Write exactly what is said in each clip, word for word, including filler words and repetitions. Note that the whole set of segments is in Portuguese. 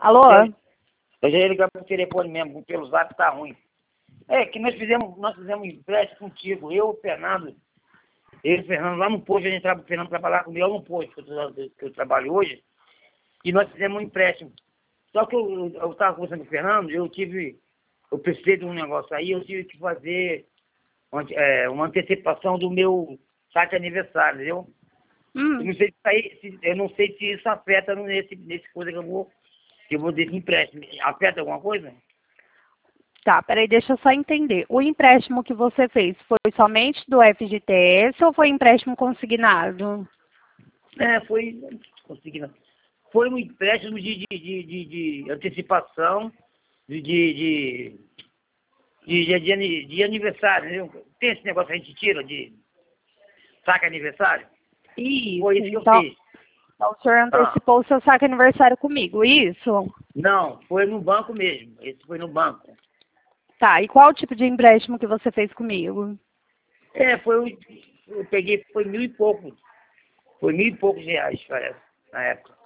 Alô? Eu, eu já ia ligar pro telefone mesmo, pelo zap tá ruim. É, que nós fizemos, nós fizemos um empréstimo contigo, eu, o Fernando, eu e o Fernando, lá no posto, a gente entrava o Fernando trabalhar comigo, lá no posto que eu, que eu trabalho hoje, e nós fizemos um empréstimo. Só que eu, eu, eu tava conversando com o Fernando, eu tive, eu precisei de um negócio aí, eu tive que fazer uma, é, uma antecipação do meu saque de aniversário, entendeu? Hum. Eu não sei se, isso aí, se eu não sei se isso afeta nesse, nesse coisa que eu vou, que eu vou desse empréstimo. Afeta alguma coisa? Tá, peraí, deixa eu só entender. O empréstimo que você fez foi somente do F G T S ou foi empréstimo consignado? É, foi, consegui, não. Foi um empréstimo de, de, de, de, de antecipação de, de, de, de, de, de, de aniversário, entendeu? Tem esse negócio que a gente tira de saca aniversário? Isso, Foi isso que então, eu fiz. então o senhor Ah, antecipou o seu saque aniversário comigo, isso? não, foi no banco mesmo. Esse foi no banco. Tá, e qual o tipo de empréstimo que você fez comigo? É, foi, um- eu peguei, foi mil e poucos. Foi mil e poucos reais, parece, na época.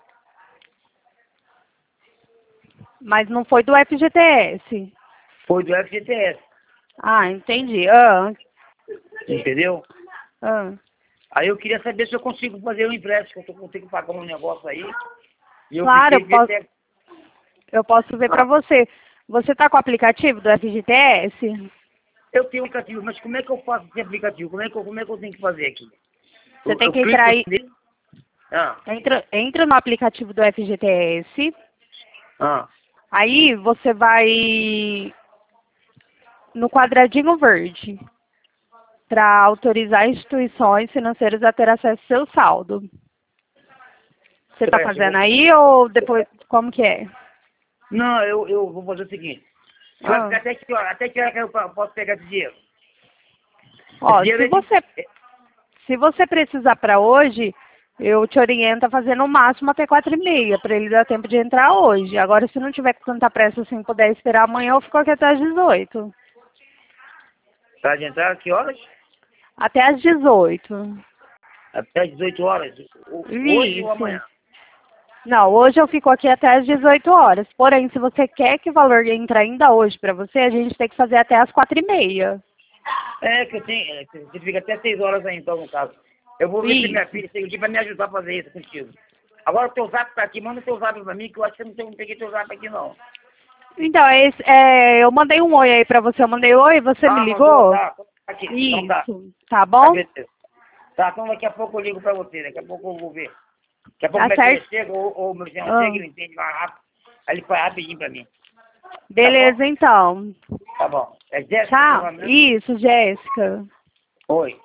Mas não foi do F G T S? Foi do F G T S, Ah, entendi. Ah, entendeu? ah. Aí eu queria saber se eu consigo fazer um empréstimo, que eu tô, consigo pagar um negócio aí. E eu Claro, fiquei eu de posso, até... eu posso ver pra Ah, você. Você tá com o aplicativo do F G T S? eu tenho um aplicativo, mas como é que eu faço esse aplicativo? Como é que eu, como é que eu tenho que fazer aqui? Você Eu, tem eu que entrar clico aí. nele. Ah, Entra, entra no aplicativo do F G T S. ah. Aí você vai no quadradinho verde para autorizar instituições financeiras a ter acesso ao seu saldo. Você está Espera, eu fazendo vou... aí ou depois, como que é? Não, eu, eu vou fazer o seguinte. Vai Ah, ficar até que hora? Até que hora que eu posso pegar esse dinheiro? Esse ó, dinheiro se é de... você, se você precisar para hoje, eu te oriento a fazer no máximo até quatro e meia, para ele dar tempo de entrar hoje. Agora, se não tiver com tanta pressa assim, puder esperar amanhã, eu fico aqui até às dezoito. Tá de entrar, que horas? Até às dezoito. Até às dezoito horas. Ho- Hoje ou Isso. amanhã? Não, hoje eu fico aqui até às dezoito horas. Porém, se você quer que o valor entre ainda hoje para você, a gente tem que fazer até às quatro e meia. É, que eu tenho... É, que você fica até seis horas aí, então, no caso. Eu vou ver se minha Isso. filha chega aqui pra me ajudar a fazer isso contigo. Agora o teu zap tá aqui, manda o teu zap pra mim, que eu acho que eu não, tenho, não peguei teu zap aqui, não. Então, é esse- é, eu mandei um oi aí para você. Eu mandei oi, você me Ah, mandou, ligou? tá. Aqui, então tá. Isso. Tá Tá, bom? beleza. Tá, então daqui a pouco eu ligo pra você, daqui a pouco eu vou ver. Daqui a pouco Tá minha filha certo. chega, ou, ou meu genro Ah, chega, ele entende mais rápido. Aí ele faz rapidinho pra mim. Tá bom? beleza, então. Tá bom. É Jéssica, seu Tchau. nome, né? Isso, Jéssica. Oi.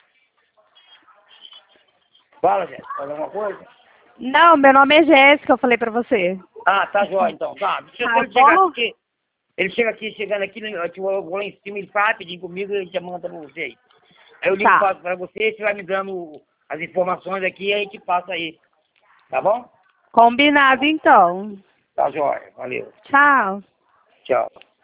Fala, Jéssica, faz alguma coisa? Não, meu nome é Jéssica, eu falei para você. Ah, tá jóia, então. Tá. Deixa eu Tá ele chegar bom? aqui. Ele chega aqui, chegando aqui, eu te- eu vou lá em cima, ele faz rapidinho comigo e ele já manda pra você aí. Aí eu ligo Tá. pra, pra você, você vai me dando as informações aqui e aí te passa aí. Tá bom? Combinado, então. Tá jóia. Valeu. Tchau. Tchau.